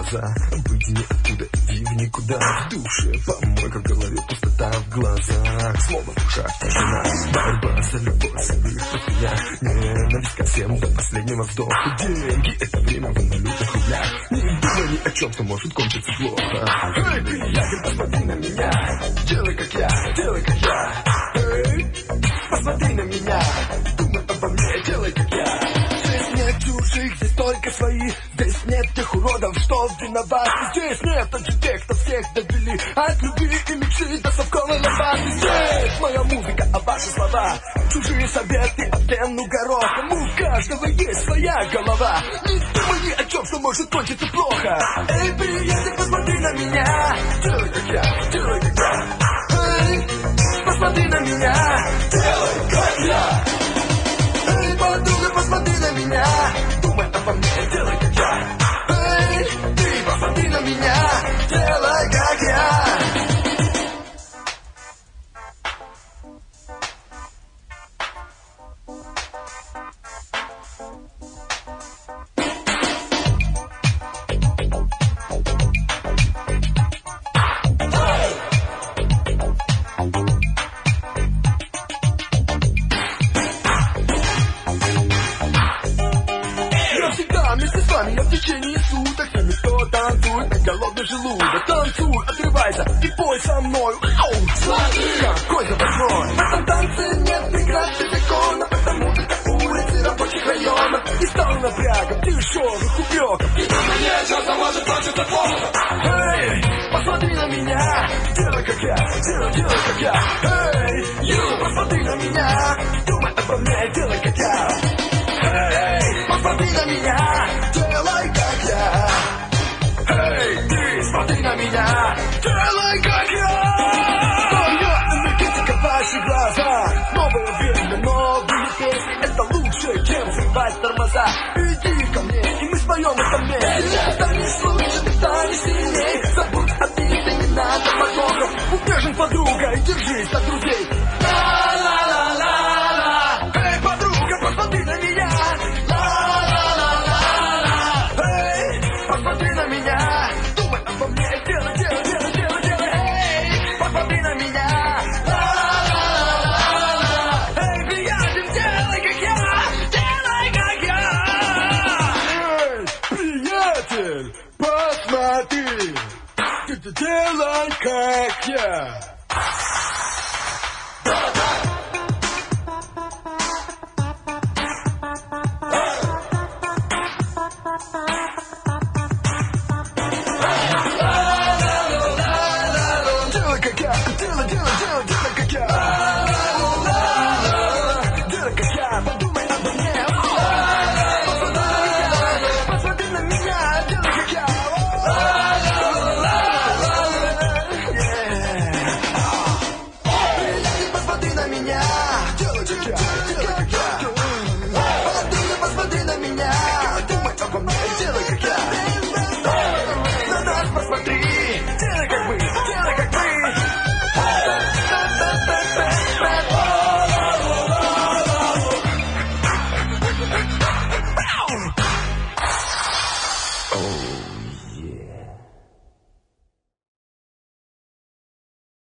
глаза. Выйди оттуда, иди в никуда. В душе помойка, в голове пустота в глазах. Словно в ушах тишина, борьба за любовь, сырых меня. Ненависть ко всем до последнего вздоха. Деньги — это время в аналитных рублях. Не думай ни о чем, что может кончиться плохо. Эй, приятель, посмотри на меня. Делай как я, делай как я. Эй, посмотри на меня. Думай обо мне, делай как я. Здесь нет чужих, здесь только свои. Здесь нет тех уродов, что виноваты. Здесь нет также тех, кто всех довели. От любви и мечты до совковой лопаты. Здесь моя музыка, а ваши слова чужие советы, а пену горохом. У каждого есть своя голова. Не думай ни о чем, что может кончиться плохо. Эй, приятель, посмотри на меня. Делай как я, делай как я. Эй, посмотри на меня. Делай как я. Эй, подруга, посмотри на меня. Думай обо мне, делай как я. Эй, ты посмотри на меня. Делай как я. Вместе с вами я в течение суток. С ними кто танцует на голодный желудок. Танцуй, отрывайся и пой со мной. Оу, смотри, какой заводной. В этом танце нет преград и закона, потому это улицы рабочих районов. И стал напрягом, дешевых упреков. И мне часто может кончиться плохо. Эй, посмотри на меня. Делай как я, делай как я. Эй, посмотри на меня. Думай обо мне, делай как я. Эй, посмотри на меня, делай как я. Эй, ты смотри на меня, делай как я. Моя энергетика в ваших глазах. Новое время, новые песни. Это лучше, чем взрывать тормоза. Иди ко мне, и мы споем это вместе. Станешь лучше, ты станешь сильней. Забудь обиды, не надо подвохов. Убежим, подруга, и держись от друзей. Эй, подруга, посмотри на меня. Посмотри на меня, думай обо мне, делай, эй, посмотри на меня, эй, приятель, делай как я, эй, приятель, посмотри, делай как я.